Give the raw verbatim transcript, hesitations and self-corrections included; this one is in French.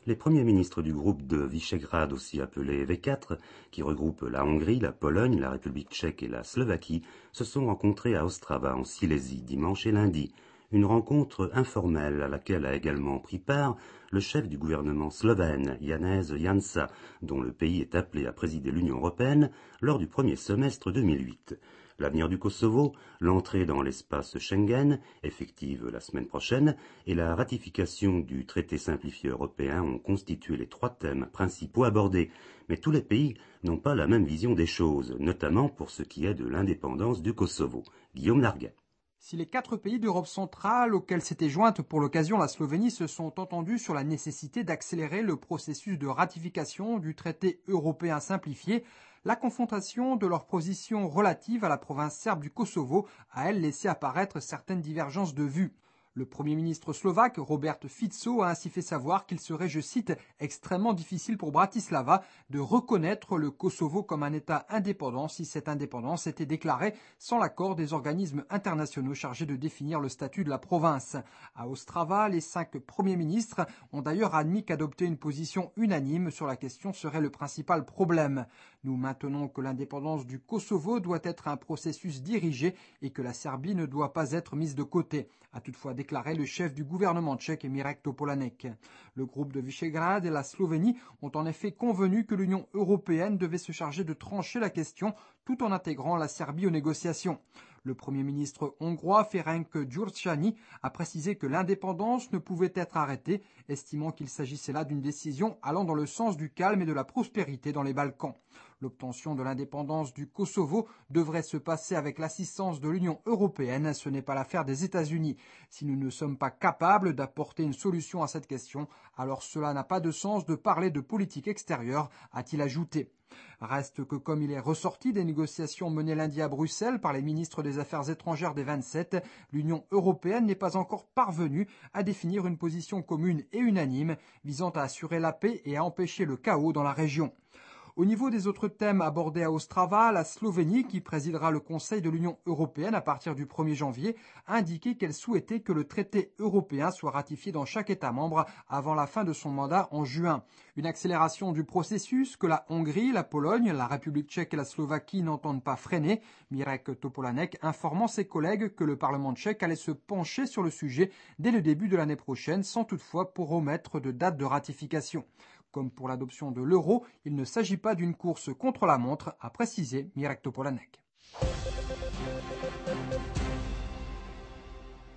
Les premiers ministres du groupe de Visegrad, aussi appelé V quatre, qui regroupe la Hongrie, la Pologne, la République tchèque et la Slovaquie, se sont rencontrés à Ostrava, en Silésie, dimanche et lundi. Une rencontre informelle à laquelle a également pris part le chef du gouvernement slovène, Janez Janša, dont le pays est appelé à présider l'Union européenne lors du premier semestre deux mille huit. L'avenir du Kosovo, l'entrée dans l'espace Schengen, effective la semaine prochaine, et la ratification du traité simplifié européen ont constitué les trois thèmes principaux abordés. Mais tous les pays n'ont pas la même vision des choses, notamment pour ce qui est de l'indépendance du Kosovo. Guillaume Larguet. Si les quatre pays d'Europe centrale auxquels s'était jointe pour l'occasion la Slovénie se sont entendus sur la nécessité d'accélérer le processus de ratification du traité européen simplifié, la confrontation de leurs positions relatives à la province serbe du Kosovo a, elle, laissé apparaître certaines divergences de vues. Le Premier ministre slovaque, Robert Fico, a ainsi fait savoir qu'il serait, je cite, « extrêmement difficile pour Bratislava de reconnaître le Kosovo comme un État indépendant si cette indépendance était déclarée sans l'accord des organismes internationaux chargés de définir le statut de la province ». À Ostrava, les cinq premiers ministres ont d'ailleurs admis qu'adopter une position unanime sur la question serait le principal problème. Nous maintenons que l'indépendance du Kosovo doit être un processus dirigé et que la Serbie ne doit pas être mise de côté, a toutefois déclaré le chef du gouvernement tchèque Mirek Topolánek. Le groupe de Visegrad et la Slovénie ont en effet convenu que l'Union européenne devait se charger de trancher la question tout en intégrant la Serbie aux négociations. Le Premier ministre hongrois Ferenc Gyurcsány a précisé que l'indépendance ne pouvait être arrêtée, estimant qu'il s'agissait là d'une décision allant dans le sens du calme et de la prospérité dans les Balkans. L'obtention de l'indépendance du Kosovo devrait se passer avec l'assistance de l'Union européenne, ce n'est pas l'affaire des États-Unis. Si nous ne sommes pas capables d'apporter une solution à cette question, alors cela n'a pas de sens de parler de politique extérieure, a-t-il ajouté. Reste que comme il est ressorti des négociations menées lundi à Bruxelles par les ministres des Affaires étrangères des vingt-sept, l'Union européenne n'est pas encore parvenue à définir une position commune et unanime visant à assurer la paix et à empêcher le chaos dans la région. Au niveau des autres thèmes abordés à Ostrava, la Slovénie, qui présidera le Conseil de l'Union européenne à partir du premier janvier, a indiqué qu'elle souhaitait que le traité européen soit ratifié dans chaque État membre avant la fin de son mandat en juin. Une accélération du processus que la Hongrie, la Pologne, la République tchèque et la Slovaquie n'entendent pas freiner, Mirek Topolánek informant ses collègues que le Parlement tchèque allait se pencher sur le sujet dès le début de l'année prochaine, sans toutefois promettre de date de ratification. Comme pour l'adoption de l'euro, il ne s'agit pas d'une course contre la montre, a précisé Mirek Topolánek.